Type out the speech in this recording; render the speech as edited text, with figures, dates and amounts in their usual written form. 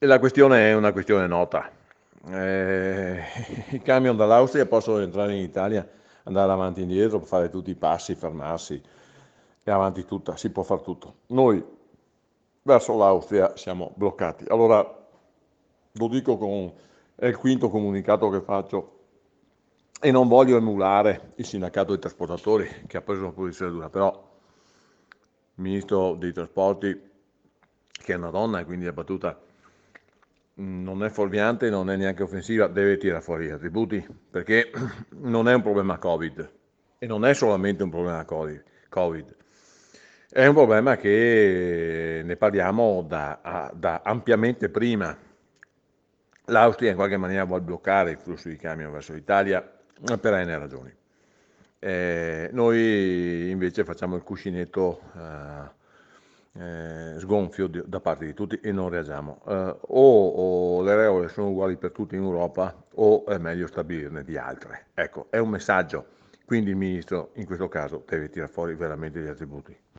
E la questione è una questione nota. I camion dall'Austria possono entrare in Italia, andare avanti e indietro, fare tutti i passi, fermarsi e avanti tutta, si può fare tutto. Noi verso l'Austria siamo bloccati. Allora, lo dico è il quinto comunicato che faccio e non voglio emulare il sindacato dei trasportatori che ha preso una posizione dura, però il ministro dei trasporti, che è una donna e quindi è battuta, non è fuorviante, non è neanche offensiva, deve tirare fuori gli attributi, perché non è un problema Covid e non è solamente un problema Covid. È un problema che ne parliamo da ampiamente prima. L'Austria in qualche maniera vuole bloccare il flusso di camion verso l'Italia per N ragioni. Noi invece facciamo il cuscinetto sgonfio da parte di tutti e non reagiamo. O le regole sono uguali per tutti in Europa o è meglio stabilirne di altre. Ecco, è un messaggio. Quindi il ministro in questo caso deve tirare fuori veramente gli attributi.